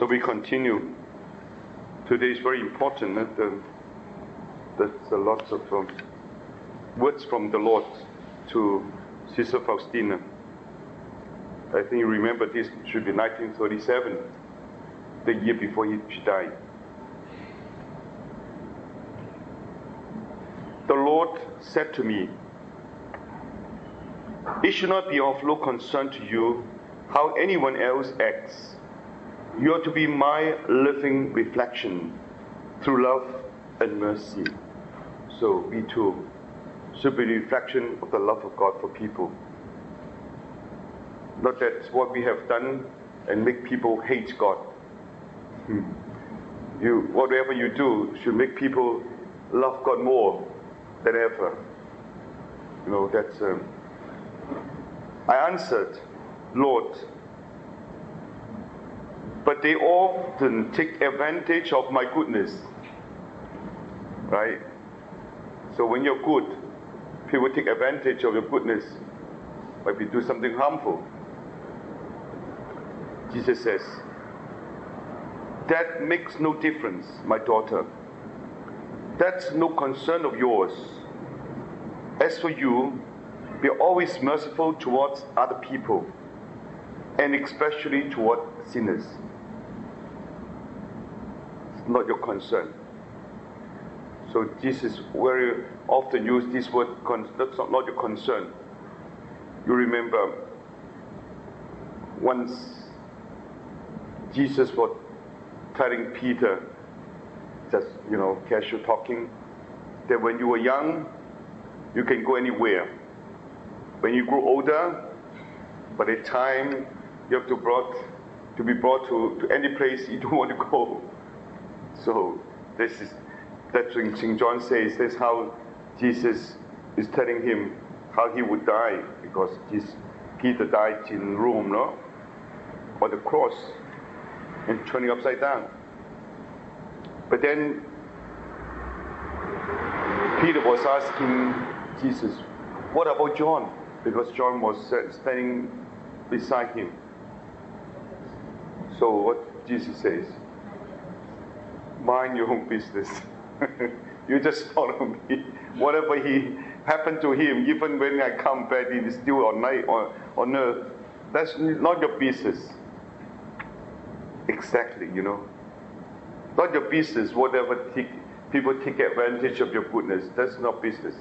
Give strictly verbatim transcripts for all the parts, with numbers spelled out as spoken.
So we continue. Today is very important. That, uh, there's a lot of um, words from the Lord to Sister Faustina. I think you remember this should be nineteen thirty-seven, the year before he, she died. The Lord said to me, "It should not be of no concern to you how anyone else acts. You are to be my living reflection through love and mercy." So we too should be a reflection of the love of God for people. Not that what we have done and make people hate God. Hmm. You, whatever you do should make people love God more than ever. You know, that's... Um, I answered, "Lord, but they often take advantage of my goodness." Right? So when you're good, people take advantage of your goodness. Maybe do something harmful. Jesus says, "That makes no difference, my daughter. That's no concern of yours. As for you, be always merciful towards other people, and especially toward sinners." It's not your concern. So Jesus very often used this word, that's not, not your concern. You remember once Jesus was telling Peter, just, you know, casual talking, that when you were young, you can go anywhere. When you grow older, by the time you have to brought to be brought to, to any place you don't want to go. So this is that's when Saint John says that's how Jesus is telling him how he would die, because this, Peter died in Rome, no? On the cross and turning upside down. But then Peter was asking Jesus, "What about John?" Because John was standing beside him. So what Jesus says, "Mind your own business. You just follow me. Whatever he happened to him, even when I come back, it is still on night on, on earth. That's not your business." Exactly, you know. Not your business, whatever take, people take advantage of your goodness. That's not business.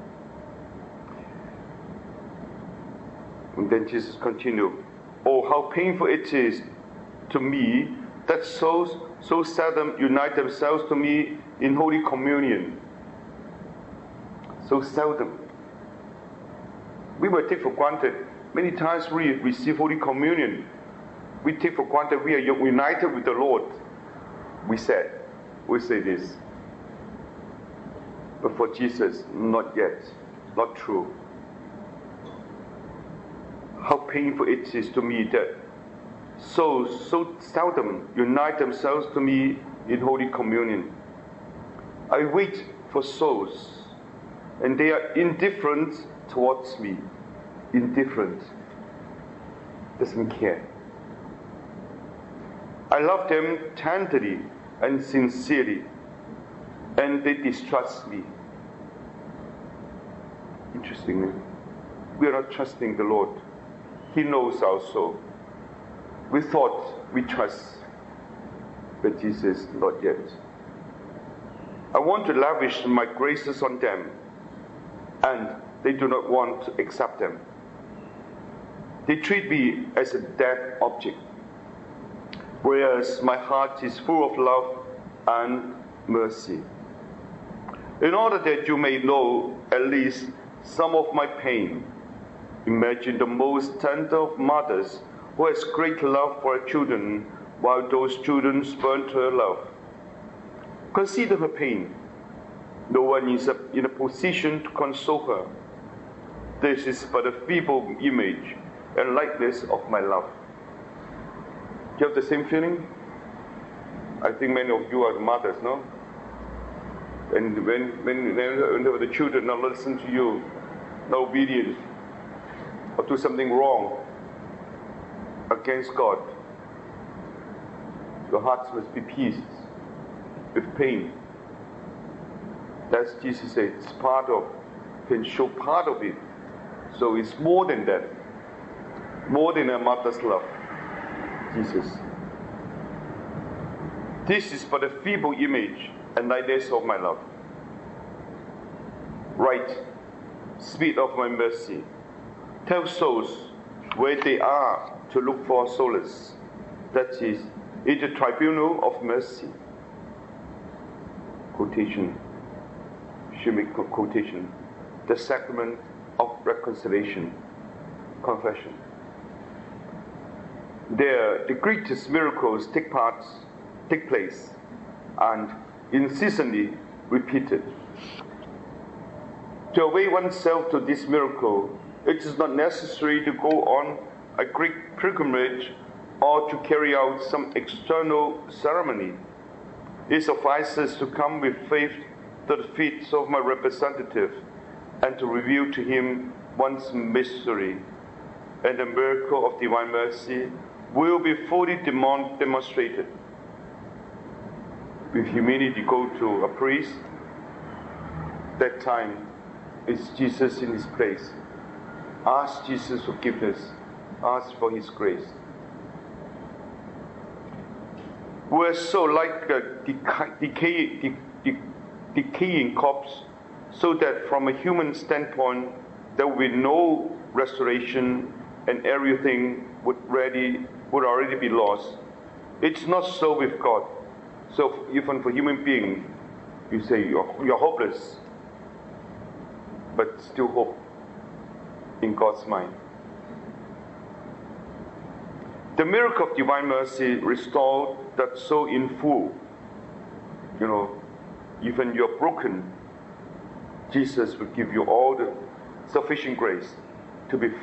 And then Jesus continued, "Oh, how painful it is to me that souls so seldom unite themselves to me in Holy Communion." So seldom. We will take for granted. Many times we receive Holy Communion, we take for granted we are united with the Lord. We said, we say this. But for Jesus, not yet. Not true. How painful it is to me that souls so seldom unite themselves to me in Holy Communion. I wait for souls, and they are indifferent towards me. Indifferent. Doesn't care. I love them tenderly and sincerely, and they distrust me. Interestingly, we are not trusting the Lord. He knows our soul. We thought we trust, but Jesus, not yet. I want to lavish my graces on them, and they do not want to accept them. They treat me as a dead object, whereas my heart is full of love and mercy. In order that you may know at least some of my pain, imagine the most tender of mothers who has great love for her children, while those children spurn her love. Consider her pain. No one is in a position to console her. This is but a feeble image and likeness of my love. Do you have the same feeling? I think many of you are mothers, no? And when, when, when the children not listen to you, not obedient, or do something wrong against God, Your hearts must be pierced with pain. That's Jesus said, it's part of, can show part of it. So it's more than that. More than a mother's love. Jesus. This is but a feeble image and likeness of my love. Write, Spirit of my mercy, tell souls where they are to look for solace. That is, in the tribunal of mercy. Quotation. Should make quotation. The sacrament of reconciliation. Confession. There, the greatest miracles take part, take place, and incessantly repeated. To awake oneself to this miracle, it is not necessary to go on a great pilgrimage or to carry out some external ceremony. It suffices to come with faith to the feet of my representative and to reveal to him one's mystery, and the miracle of divine mercy will be fully demon- demonstrated. With humility, go to a priest. That time is Jesus in his place. Ask Jesus forgiveness. Ask for his grace. We're so like a deca- decay, de- de- decaying corpse, so that from a human standpoint, there will be no restoration and everything would, ready, would already be lost. It's not so with God. So even for human beings, you say you're, you're hopeless, but still hope in God's mind. The miracle of divine mercy restored that soul in full. You know, even you're broken, Jesus will give you all the sufficient grace to be